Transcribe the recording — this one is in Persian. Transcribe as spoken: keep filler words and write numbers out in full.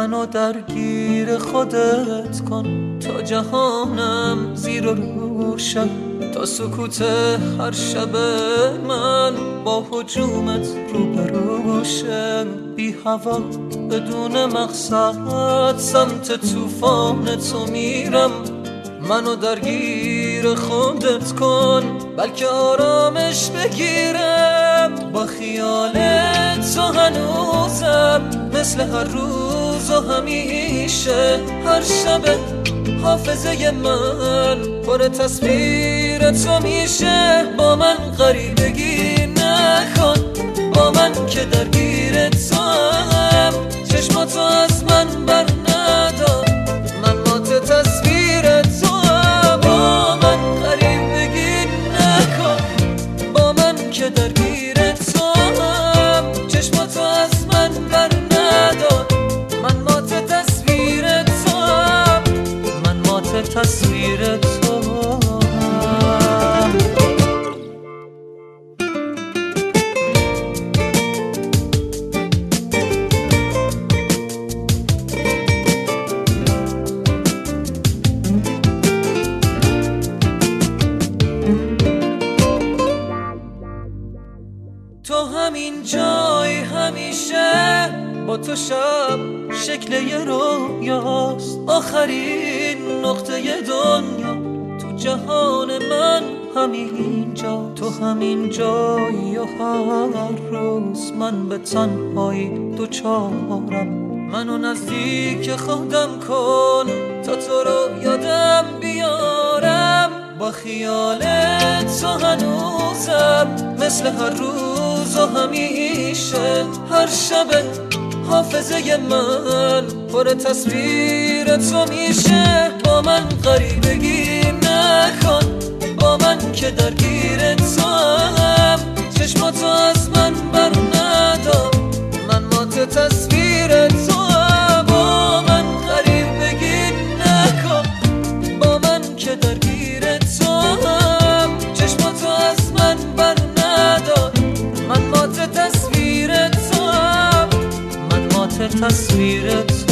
منو درگیر خودت کن تا جهانم زیر و روشن، تا سکوت هر شب من با هجومت روبروشه. بی هوا بدون مقصد سمت طوفان تو میرم، منو درگیر خودت کن بلکه آرامش بگیرم. با خیال تو هنوزم مثل هر روز و همیشه، هر شب حافظه من پر تصویر تو میشه. با من غریبگی نکن، با من که درگیر تو هم، چشماتو از من بر ندار، من مات تصویر تو هم. با من غریبگی نکن، با من که درگیر تو هم، چشماتو از من بر ندار، من مات تصویر تو هم، من مات تصویر تو هم. تو همین جای همیشه، با تو شب شکل یه رویاست، آخرین نقطه دنیا تو جهان من همین جا. تو همین جایی و هر روز من به تنهایی دوچارم، منو نزدیک خودم کن تا تو رو یادم بیارم. با خیال تو هنوزم مثل هر روز و همیشه، هر شب حافظه من پر تصویر تو میشه. با من غریبگی نکن، با من که درگیر تو هم، چشماتو از من بر ندار، من مات تصویر تو هم. با من غریبگی نکن، با من که درگیر تو هم، چشماتو از من بر ندار، من مات تصویر تو هم، من مات تصویر تو.